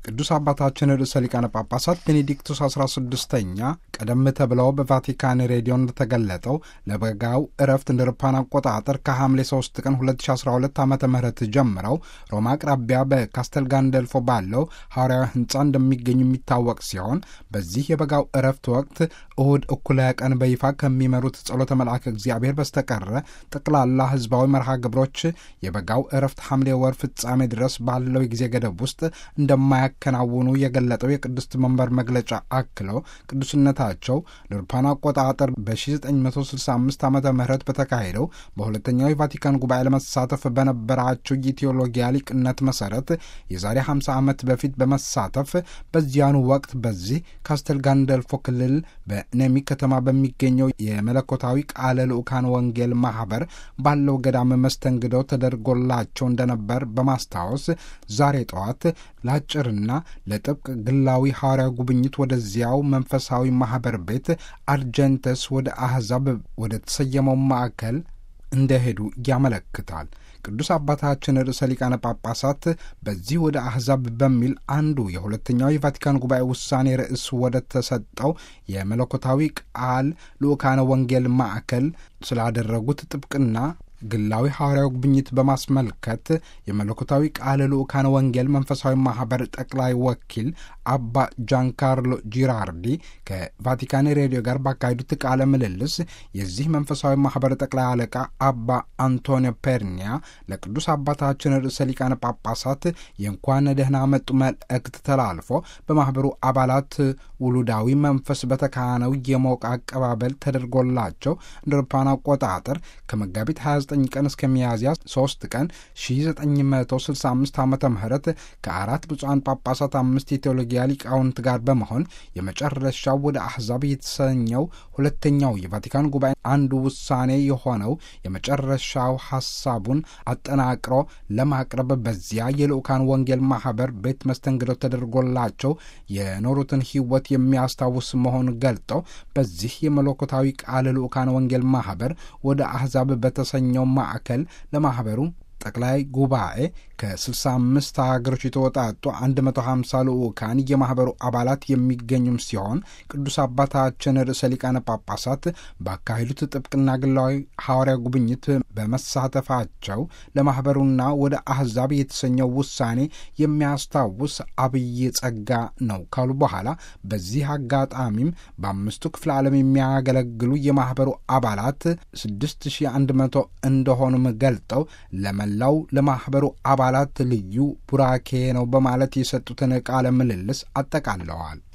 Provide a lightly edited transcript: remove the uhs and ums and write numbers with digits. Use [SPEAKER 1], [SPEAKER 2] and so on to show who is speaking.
[SPEAKER 1] ቅዱስ አባታችን ርዕሰ ሊቃነ ጳጳሳት ቤኔዲክቱስ 16ኛ ቀደም ተብለው በቫቲካን ሬዲዮ እንደተገለጠው ለበጋው እረፍት እንደ አውሮፓውያን አቆጣጠር ከሐምሌ 3 ቀን 2012 ዓ.ም ጀምረው ሮማ አቅራቢያ በካስተል ጋንደልፎ ባለው ሐዋርያዊ ሕንጻ እንደሚገኙ የሚታወቅ ሲሆን በዚህ የበጋው እረፍት ወቅት እሁድ እኩለ ቀን በይፋ ከሚመሩት ጸሎተ መልአከ እግዚአብሔር በስተቀረ ጠቅላላ ሕዝባዊ መርሃ ግብሮች የበጋው እረፍት ሐምሌ ወር ፍጻሜ ድረስ ባለው የጊዜ ገደብ ውስጥ እንደማያከናውኑ የገለጠው የቅድስት መንበር መግለጫ አክለው ቅዱስነታቸው ለአውሮፓውያን አቆጣጠር በ1965 ዓመተ ምህረት በተካሄደው በሁለተኛው የቫቲካን ጉባኤ ለመሳተፍ በነበራቸው የቴዎሎጊያ ሊቅነት መሰረት የዛሬ 50 ዓመት በፊት በመሳተፍ በዚያኑ ወቅት በዚህ ካስተል ጋንደልፎ ክልል በኔሚ ከተማ በሚገኘው የመለኮታዊ ቃለ ልዑካን ወንጌል ማህበር ባለው ገዳም መስተንግዶ ተደርጎላቸው እንደነበር በማስታወስ ዛሬ ጠዋት ለአጭርና ለጥብቅ ግላዊ ሐዋርያዊ ጉብኝት ወደዚያው መንፈሳዊ ማህበር ቤት አርጀንተስ ወደ አሕዛብ ወደ ተሰየመው ማዕከል እንደሄዱ ያመለክታል። ቅዱስ አባታችን ርዕሰ ሊቃነ ጳጳሳት በዚህ ወደ አሕዛብ በሚል አንዱ የሁለተኛው የቫቲካን ጉባኤ ውሳኔ ርዕስ ወደ ተሰጠው የመለኮታዊ ቃል ልዑካነ ወንጌል ማዕከል ስላደረጉት ጥብቅና ግላዊ ሐዋርያዊ ጉብኝት በማስመልከት የመለኮታዊ ቃል ልዑካነ ወንጌል መንፈሳዊ ማህበር ጠቅላይ ወኪል አባ ጃንካርሎ ጂራርዲ ከቫቲካን ሬዲዮ ጋር ባካሄዱት ቃለ ምልልስ የዚህ መንፈሳዊ ማህበር ጠቅላይ አለቃ አባ አንቶኒዮ ፔርኒያ ለቅዱስ አባታችን ርዕሰ ሊቃነ ጳጳሳት የእንኳን ደህና መጡ መልእክት ተላልፎ በማህበሩ አባላት ውሉዳዊ መንፈስ በተካነው የሞቀ አቀባበል ተደርጎላቸው እንደ አውሮፓውያን አቆጣጠር ከመጋቢት 29 ቀን እስከ ሚያዝያ 3 ቀን 1965 ዓመተ ምህረት ከአራት ብፁዓን ጳጳሳት 5 የቴዎሎጊያ ሊቃውንት ጋር በመሆን የመጨረሻው ወደ አሕዛብ የተሰኘው ሁለተኛው የቫቲካን ጉባኤ አንዱ ውሳኔ የሆነው የመጨረሻው ሐሳቡን አጠናቅሮ ለማቅረብ በዚያ የልዑካን ወንጌል ማህበር ቤት መስተንግዶ ተደርጎላቸው የኖሩትን ሕይወት የሚያስታውስ መሆኑን ገልጠው በዚህ የመለኮታዊ ቃል ልዑካን ወንጌል ማህበር ወደ አሕዛብ በተሰኘው ማዕከል ለማህበሩ ጠቅላይ ጉባኤ ከ65 ሀገሮች የተወጣጡ 150 ልዑካን የማህበሩ አባላት የሚገኙም ሲሆን ቅዱስ አባታችን ርዕሰ ሊቃነ ጳጳሳት ባካሄዱት ጥብቅና ግላዊ ሐዋርያ ጉብኝት በመሳተፋቸው ለማህበሩና ወደ አሕዛብ የተሰኘው ውሳኔ የሚያስታውስ አብይ ጸጋ ነው ካሉ በኋላ በዚህ አጋጣሚም በ5ቱ ክፍለ ዓለም የሚያገለግሉ የማህበሩ አባላት 6100 እንደሆኑም ገልጠው ለመላው ለማህበሩ አባላት ልዩ ቡራኬ ነው በማለት የሰጡትን ቃለ ምልልስ አጠቃለዋል።